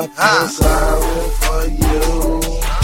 feel sorry for you.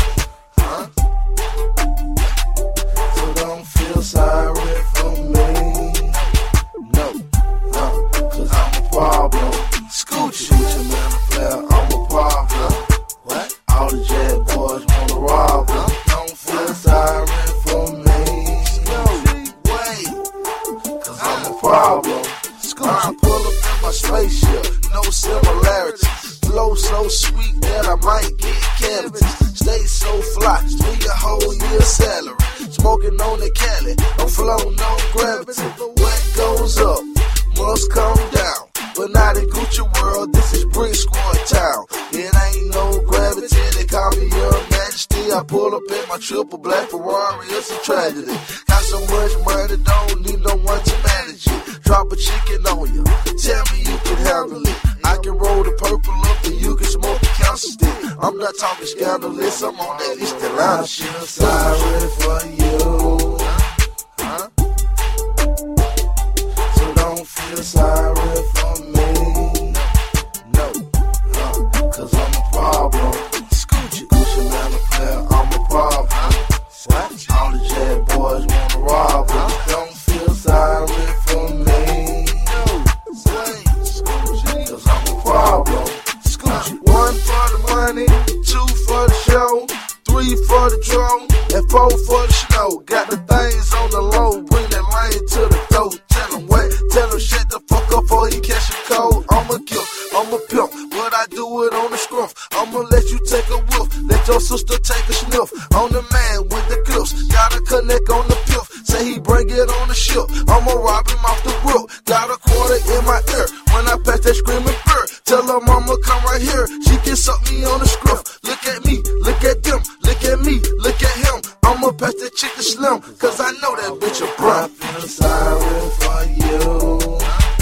So don't feel sorry for me. No, cause I'm a problem. Scoochie, man, a player, I'm a problem. What? All the jet boys wanna rob me. Don't feel sorry for me. No, wait, cause I'm a problem. I pull up in my spaceship, no similarities. Flow so sweet that I might get cavities. Stay so fly, spend your whole year's salary. Smoking on the Cali, I'm floating on gravity. What goes up must come down. But not in Gucci world, this is Brick Squad town. It ain't no gravity, they call me Your Majesty. I pull up in my triple black Ferrari, it's a tragedy. Got so much money, don't need no one to manage it. Drop a chicken on you, tell me you can handle it. I can roll the purple up and you can smoke the council stick. I'm not talking scandalous, I'm on that East Atlanta shit. Sorry for you. So don't feel sorry for me. No, cause I'm a problem. Gucci man a player, I'm a problem. What? All the jet boys wanna rob me. Don't feel sorry for me. Cause I'm a problem. One for the money, two for the show, three for the drone, and four for the snow. Got the things on the low, bring that lane to the door. Tell him what, tell him shut the fuck up before he catch a cold. I'm a kill, I'm a pimp, but I do it on the scruff. I'ma let you take a whiff, let your sister take a sniff. On the man with the clips, gotta connect on the piff. Say he bring it on the ship, I'ma rob him off the roof. Got a quarter in my ear, when I pass that screaming bird. Tell her mama come right here, she can suck me on the scruff. Look at me, look at them, look at me, look at him. I'ma pass that chick to Slim, cause I know that bitch a bruh. I feel sorry for you.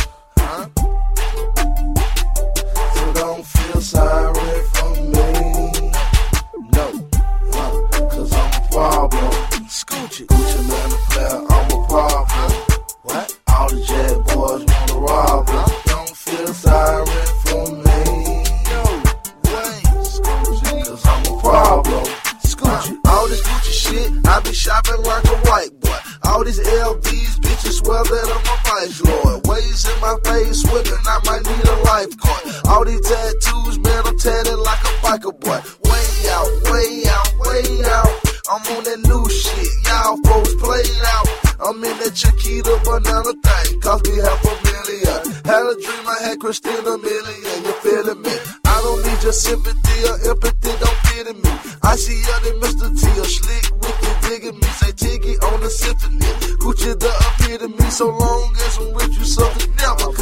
So don't feel sorry for me. No, cause I'm a problem. Gucci man a player, I'm a problem. What? All the jet boys wanna rob me. Don't feel sorry for me. No, cause I'm a problem. All this Gucci shit, I be shopping like a white boy. All these LVs, bitches swear that I'm a vice lord. Waves in my face, swimming, I might need a lifeguard. All these tattoos, man, I'm tatted like a biker boy. Way out, way out, way out. I'm on that new shit, y'all folks played out. I'm in that Chiquita banana thing, cost me $500,000. Had a dream I had Christina Milian, you feeling me? I don't need your sympathy or empathy, don't pity me. I see other Mr. T, a slick, wicked, digging me. Say Tiggy on the symphony. Gucci the epitome, so long as I'm with you, something never